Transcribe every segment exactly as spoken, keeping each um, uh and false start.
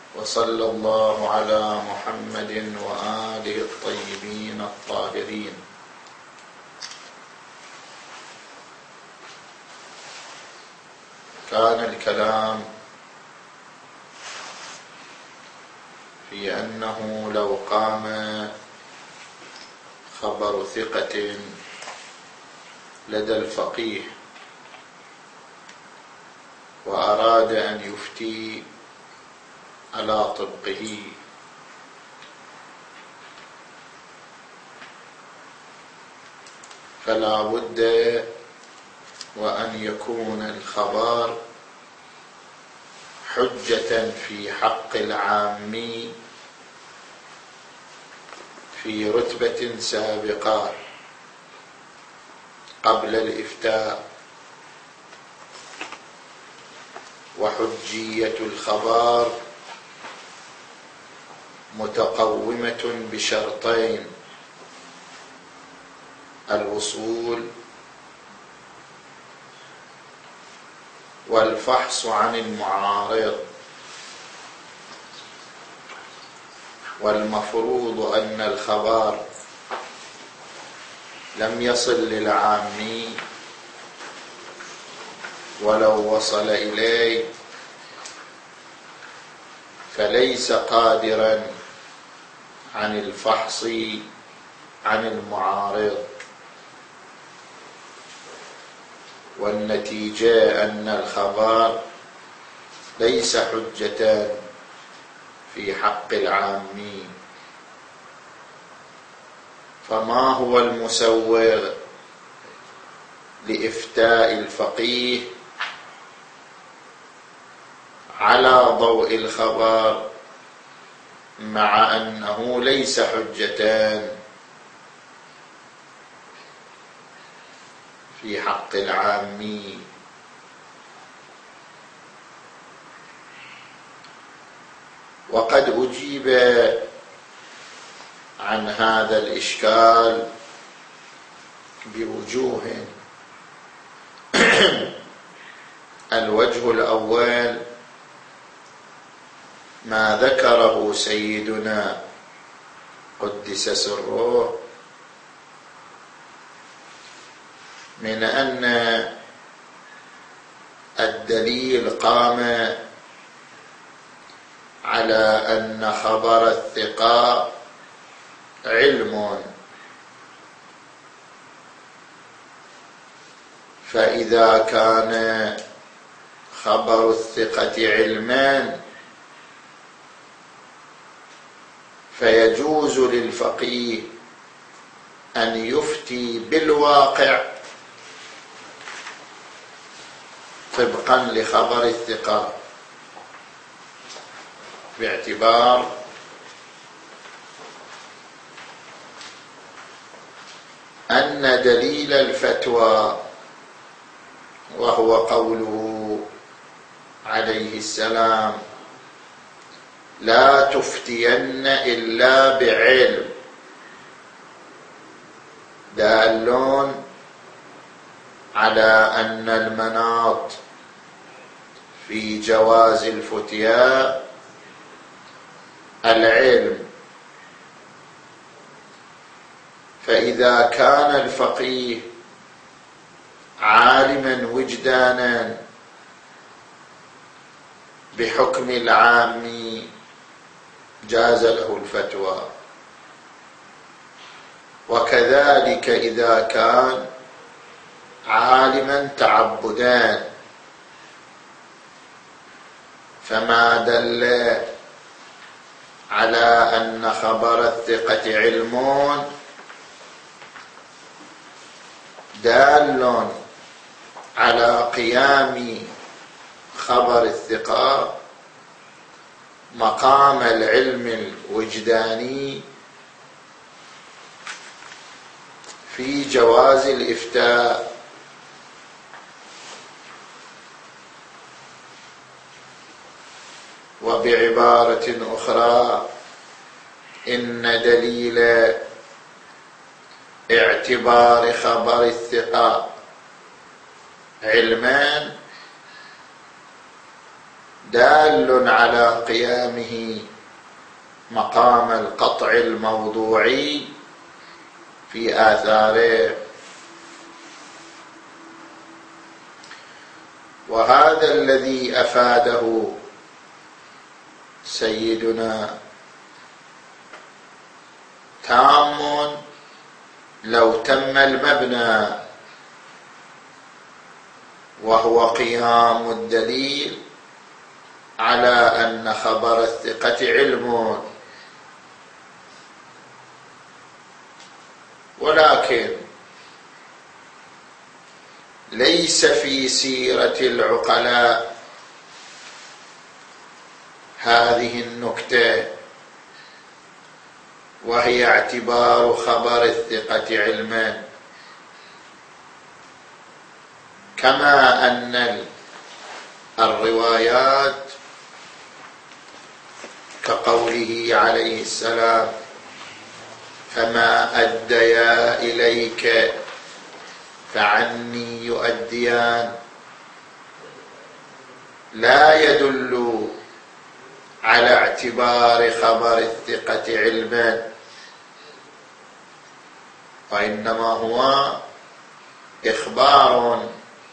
وصلى الله على محمد وآله الطيبين الطاهرين. كان الكلام في أنه لو قام خبر ثقة لدى الفقيه وأراد أن يفتي على طبقه فلا بد وأن يكون الخبر حجة في حق العام في رتبة سابقة قبل الإفتاء، وحجية الخبر متقومة بشرطين: الوصول والفحص عن المعارض. والمفروض أن الخبر لم يصل للعامي، ولو وصل إليه فليس قادرا عن الفحص عن المعارض، والنتيجة أن الخبر ليس حجة في حق العامي. فما هو المسوغ لإفتاء الفقيه على ضوء الخبر مع أنه ليس حجة في حق العامي؟ وقد أجيب عن هذا الإشكال بوجوه. الوجه الأول ما ذكره سيدنا قدس سره من أن الدليل قام على أن خبر الثقة علم، فإذا كان خبر الثقة علما فيجوز للفقيه أن يفتي بالواقع طبقا لخبر الثقة، باعتبار أن دليل الفتوى وهو قوله عليه السلام: لا تفتين إلا بعلم، دال على أن المناط في جواز الفتيا العلم. فإذا كان الفقيه عالما وجدانا بحكم العام جاز له الفتوى، وكذلك إذا كان عالما تعبدا، فما دل على أن خبر الثقة علم دال على قيام خبر الثقة مقام العلم الوجداني في جواز الإفتاء. وبعبارة أخرى، إن دليل اعتبار خبر الثقة علمان دال على قيامه مقام القطع الموضوعي في آثاره. وهذا الذي أفاده سيدنا تام لو تم المبنى، وهو قيام الدليل على أن خبر الثقة علم. ولكن ليس في سيرة العقلاء هذه النكتة، وهي اعتبار خبر الثقة علما، كما أن الروايات كقوله عليه السلام: فما أديا إليك فعني يؤديان، لا يدل على اعتبار خبر الثقة علما، وإنما هو إخبار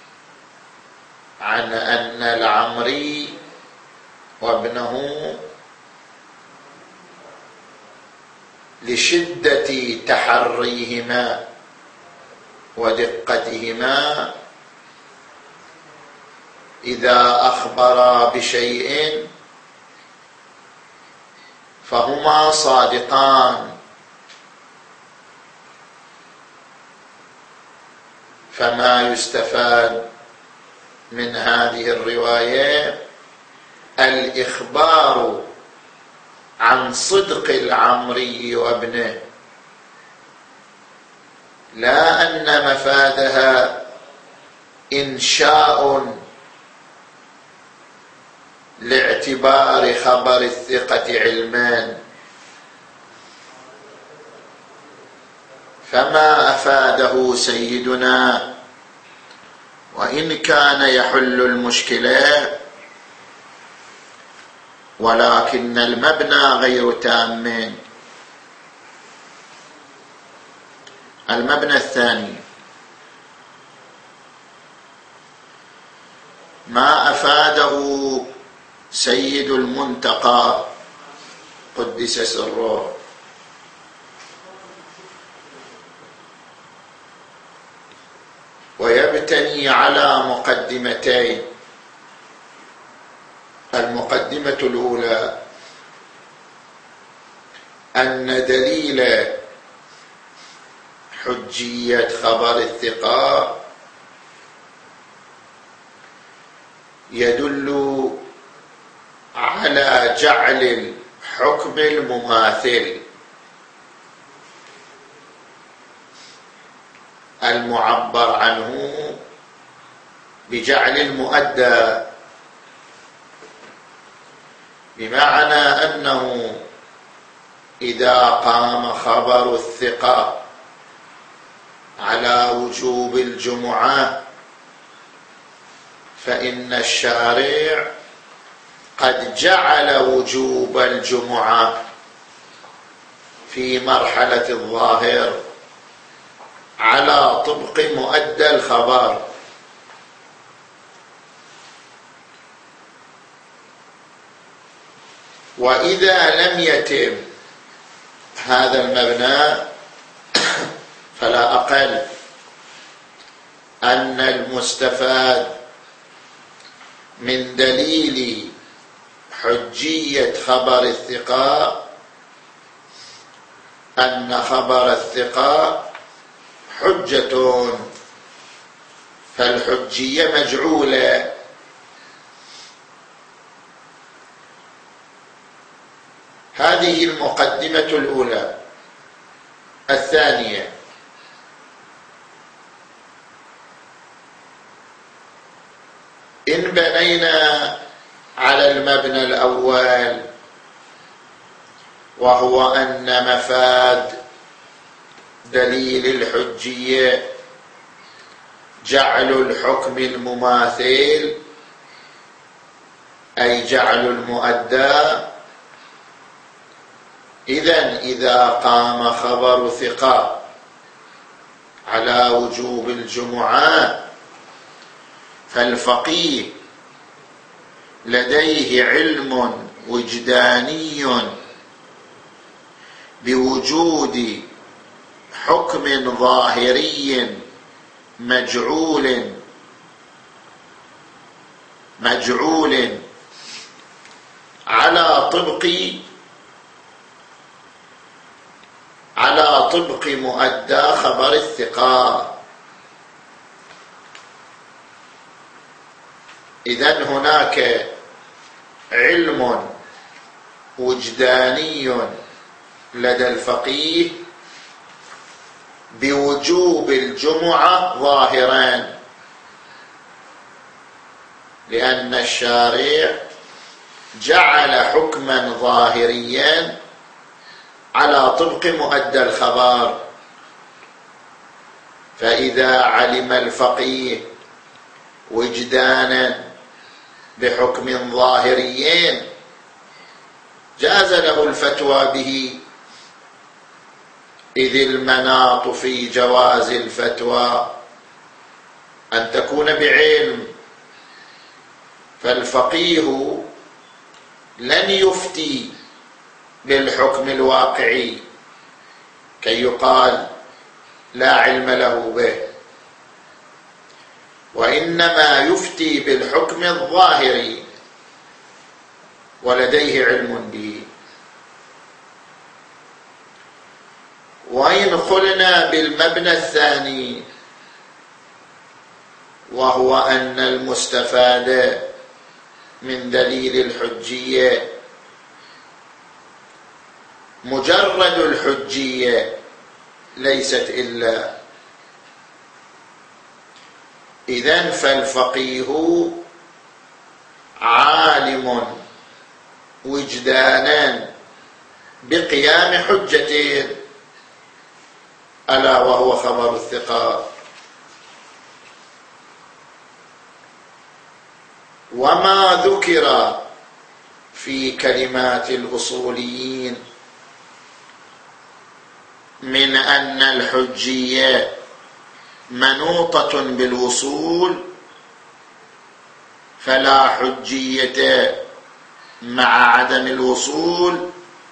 عن أن العمري وابنه لشدة تحريهما ودقتهما إذا أخبرا بشيء فهما صادقان. فما يستفاد من هذه الرواية الإخبار عن صدق العمري وابنه، لا أن مفادها إنشاء لاعتبار خبر الثقة علمان. فما أفاده سيدنا وإن كان يحل المشكلة، ولكن المبنى غير تام. المبنى الثاني ما أفاده سيد المنتقى قدس سره، ويبتني على مقدمتين. المقدمة الأولى أن دليل حجية خبر الثقة يدل على جعل الحكم المماثل المعبر عنه بجعل المؤدى، بمعنى أنه إذا قام خبر الثقة على وجوب الجمعة فإن الشارع قد جعل وجوب الجمعة في مرحلة الظاهر على طبق مؤدى الخبر. وإذا لم يتم هذا المبنى فلا أقل أن المستفاد من دليل حجية خبر الثقة أن خبر الثقة حجة، فالحجية مجعولة. هذه المقدمة الأولى. الثانية إن بنينا على المبنى الأول، وهو أن مفاد دليل الحجية جعل الحكم المماثل أي جعل المؤدى. إذن إذا قام خبر ثقة على وجوب الجمعة فالفقيه لديه علم وجداني بوجود حكم ظاهري مجعول مجعول على طبق على طبق مؤدى خبر الثقة. إذن هناك علم وجداني لدى الفقيه بوجوب الجمعة ظاهران، لأن الشارع جعل حكما ظاهريا على طبق مؤدى الخبر. فإذا علم الفقيه وجدانا بحكم ظاهري جاز له الفتوى به، إذ المناط في جواز الفتوى أن تكون بعلم. فالفقيه لن يفتي بالحكم الواقعي كي يقال لا علم له به، وإنما يفتي بالحكم الظاهري ولديه علم به. وإن قلنا بالمبنى الثاني، وهو أن المستفاد من دليل الحجية مجرد الحجية ليست إلا، إذن فالفقيه عالم وجدانا بقيام حجتين، ألا وهو خبر الثقة. وما ذكر في كلمات الأصوليين من أن الحجية منوطة بالوصول فلا حجية مع عدم الوصول،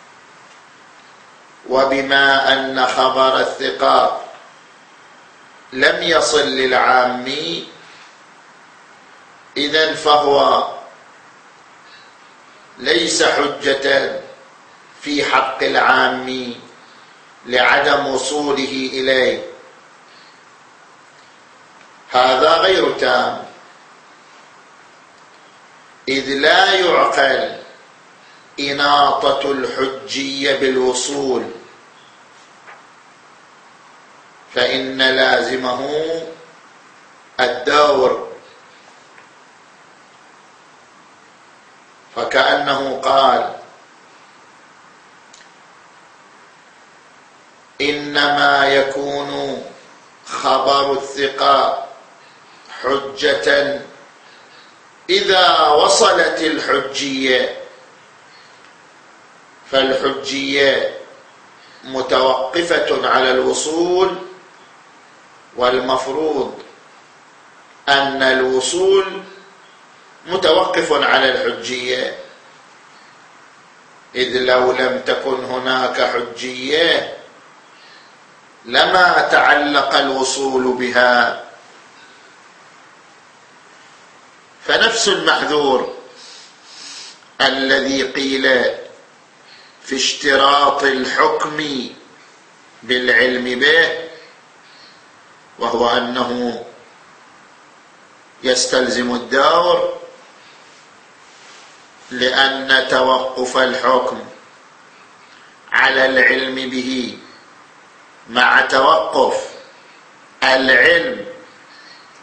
وبما أن خبر الثقة لم يصل للعامي إذن فهو ليس حجة في حق العامي لعدم وصوله إليه. هذا غير تام، إذ لا يعقل إناطة الحجية بالوصول، فإن لازمه الدور. فكأنه قال إنما يكون خبر الثقة حجة إذا وصلت الحجية، فالحجية متوقفة على الوصول، والمفروض أن الوصول متوقف على الحجية، إذ لو لم تكن هناك حجية لما تعلق الوصول بها. فنفس المحذور الذي قيل في اشتراط الحكم بالعلم به، وهو أنه يستلزم الدور، لأن توقف الحكم على العلم به مع توقف العلم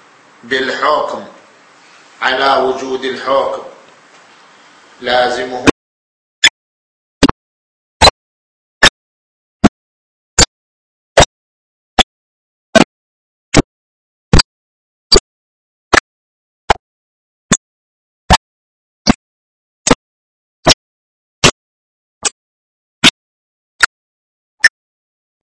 بالحكم على وجود الحكم لازمه